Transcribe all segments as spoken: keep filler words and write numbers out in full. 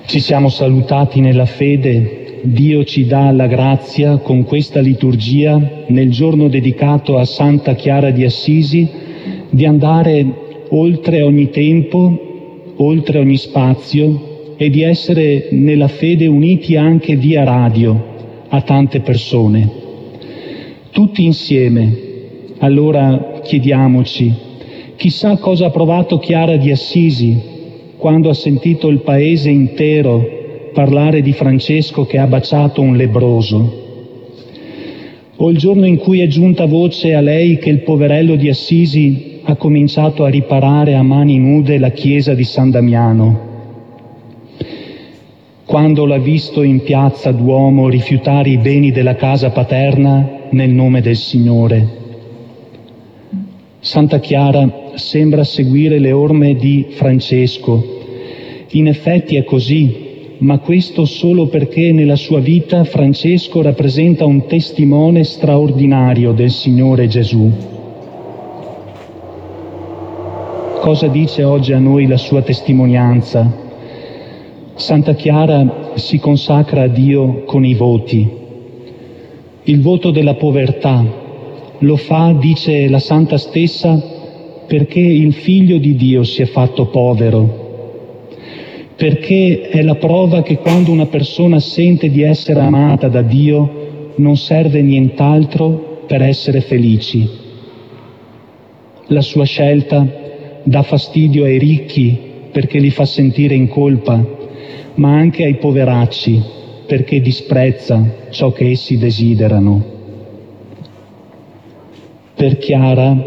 Ci siamo salutati nella fede, Dio ci dà la grazia con questa liturgia, nel giorno dedicato a Santa Chiara di Assisi, di andare oltre ogni tempo, oltre ogni spazio e di essere nella fede uniti anche via radio a tante persone. Tutti insieme, allora chiediamoci, chissà cosa ha provato Chiara di Assisi quando ha sentito il paese intero parlare di Francesco che ha baciato un lebbroso, o il giorno in cui è giunta voce a lei che il poverello di Assisi ha cominciato a riparare a mani nude la chiesa di San Damiano, quando l'ha visto in piazza Duomo rifiutare i beni della casa paterna nel nome del Signore. Santa Chiara sembra seguire le orme di Francesco. In effetti è così, ma questo solo perché nella sua vita Francesco rappresenta un testimone straordinario del Signore Gesù. Cosa dice oggi a noi la sua testimonianza? Santa Chiara si consacra a Dio con i voti. Il voto della povertà lo fa, dice la Santa stessa, perché il Figlio di Dio si è fatto povero, perché è la prova che quando una persona sente di essere amata da Dio non serve nient'altro per essere felici. La sua scelta dà fastidio ai ricchi perché li fa sentire in colpa, ma anche ai poveracci perché disprezza ciò che essi desiderano. Per Chiara,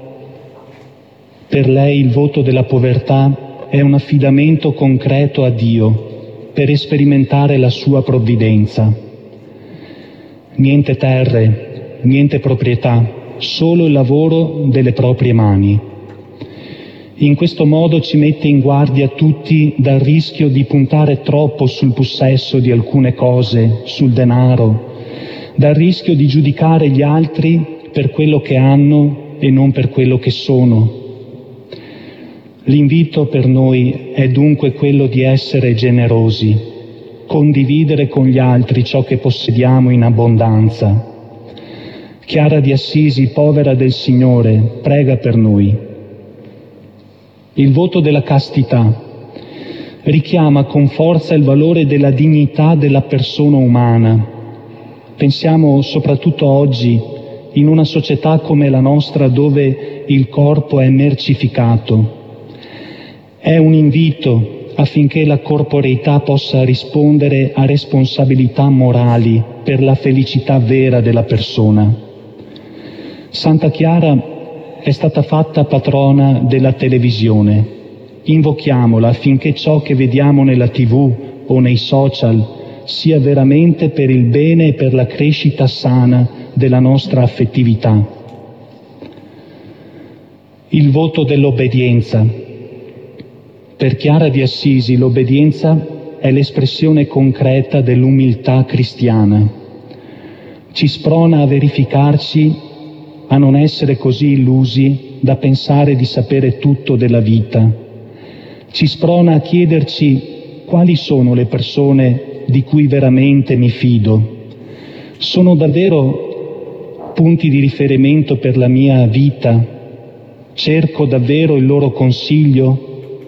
per lei il voto della povertà è un affidamento concreto a Dio per sperimentare la sua provvidenza. Niente terre, niente proprietà, solo il lavoro delle proprie mani. In questo modo ci mette in guardia tutti dal rischio di puntare troppo sul possesso di alcune cose, sul denaro, dal rischio di giudicare gli altri per quello che hanno e non per quello che sono. L'invito per noi è dunque quello di essere generosi, condividere con gli altri ciò che possediamo in abbondanza. Chiara di Assisi, povera del Signore, prega per noi. Il voto della castità richiama con forza il valore della dignità della persona umana. Pensiamo soprattutto oggi in una società come la nostra dove il corpo è mercificato. È un invito affinché la corporeità possa rispondere a responsabilità morali per la felicità vera della persona. Santa Chiara è stata fatta patrona della televisione. Invochiamola affinché ciò che vediamo nella tivù o nei social sia veramente per il bene e per la crescita sana della nostra affettività. Il voto dell'obbedienza. Per Chiara di Assisi l'obbedienza è l'espressione concreta dell'umiltà cristiana. Ci sprona a verificarci, a non essere così illusi da pensare di sapere tutto della vita. Ci sprona a chiederci quali sono le persone di cui veramente mi fido. Sono davvero punti di riferimento per la mia vita? Cerco davvero il loro consiglio?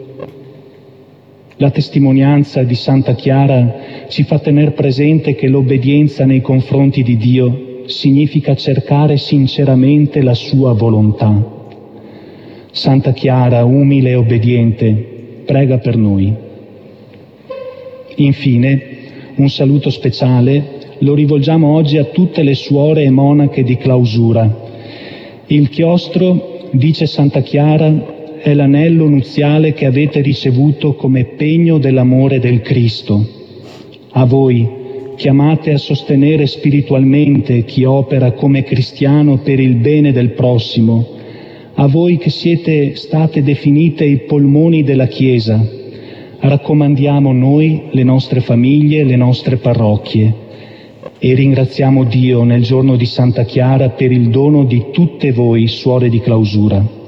La testimonianza di Santa Chiara ci fa tener presente che l'obbedienza nei confronti di Dio significa cercare sinceramente la sua volontà. Santa Chiara, umile e obbediente, prega per noi. Infine, un saluto speciale lo rivolgiamo oggi a tutte le suore e monache di clausura. Il chiostro, dice Santa Chiara, è l'anello nuziale che avete ricevuto come pegno dell'amore del Cristo. A voi, chiamate a sostenere spiritualmente chi opera come cristiano per il bene del prossimo, a voi che siete state definite i polmoni della Chiesa, raccomandiamo noi, le nostre famiglie, le nostre parrocchie, e ringraziamo Dio nel giorno di Santa Chiara per il dono di tutte voi, suore di clausura.